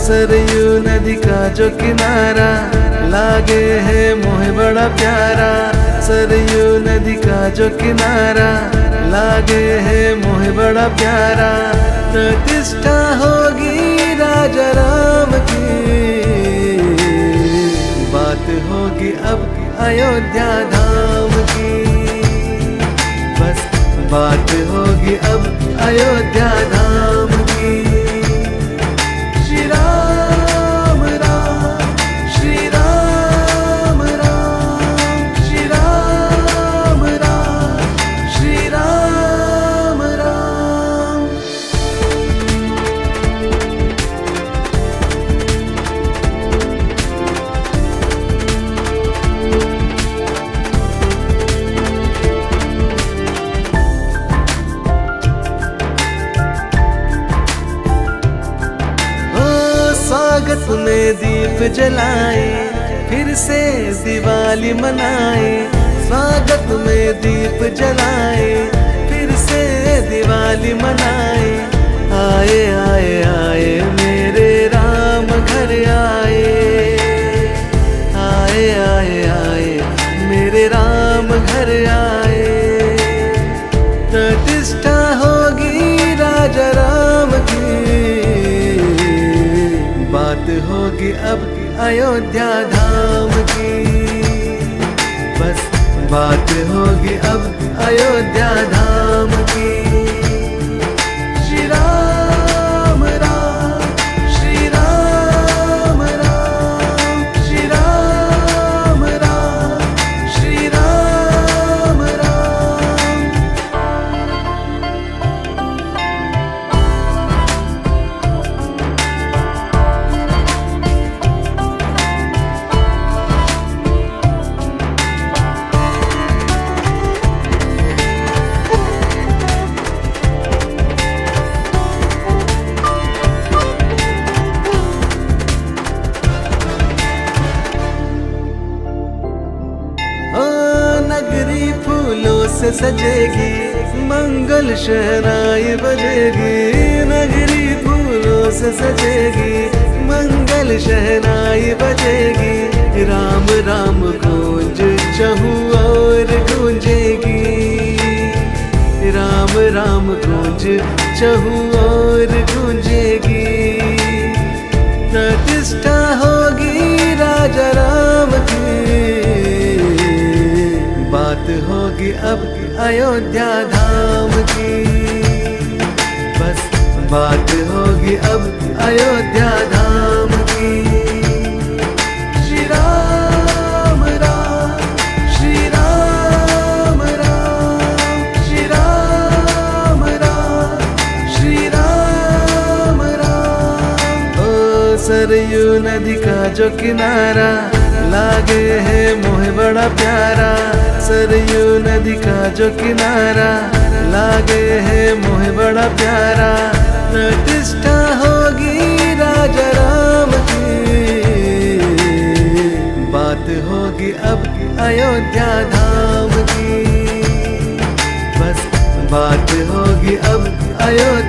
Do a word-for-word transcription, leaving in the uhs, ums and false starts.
सरयू नदी का जो किनारा लागे है मोहे बड़ा प्यारा। सरयू नदी का जो किनारा लागे है मोहे बड़ा प्यारा। प्रतिष्ठा होगी राजा राम की, बात होगी अब अयोध्या धाम की। बस बात होगी अब अयोध्या धाम की। श्री राम राम श्री राम राम श्री राम राम श्री राम राम। स्वागत में दीप जलाए, फिर से दिवाली मनाए। स्वागत में दीप जलाए, फिर से दिवाली मनाए। आए आए आए मेरे राम घर आए। आए आए आए मेरे राम घर आए। प्रतिष्ठा होगी राजा राम की, बात होगी अब अयोध्या धाम की। बस बात होगी अब अयोध्या धाम की। श्री राम राम श्री राम राम श्री राम राम श्री राम राम। नगरी फूलों से सजेगी, मंगल शहनाई बजेगी। नगरी फूलों से सजेगी, मंगल शहनाई बजेगी। राम राम गूंज चहु और गूंजेगी। राम राम गूंज चहु और गूंजेगी। प्रतिष्ठा होगी राजा राम की, बात होगी अब अयोध्या धाम की। बस बात होगी अब अयोध्या धाम की। श्री राम राम श्री राम राम श्री राम राम श्री राम राम। ओ सरयू नदी का जो किनारा लागे है मोहे बड़ा प्यारा। सरयू नदी का जो किनारा लागे है मोहे बड़ा प्यारा। प्रतिष्ठा होगी राजा राम की, बात होगी अब अयोध्या धाम की। बस बात होगी अब अयोध्या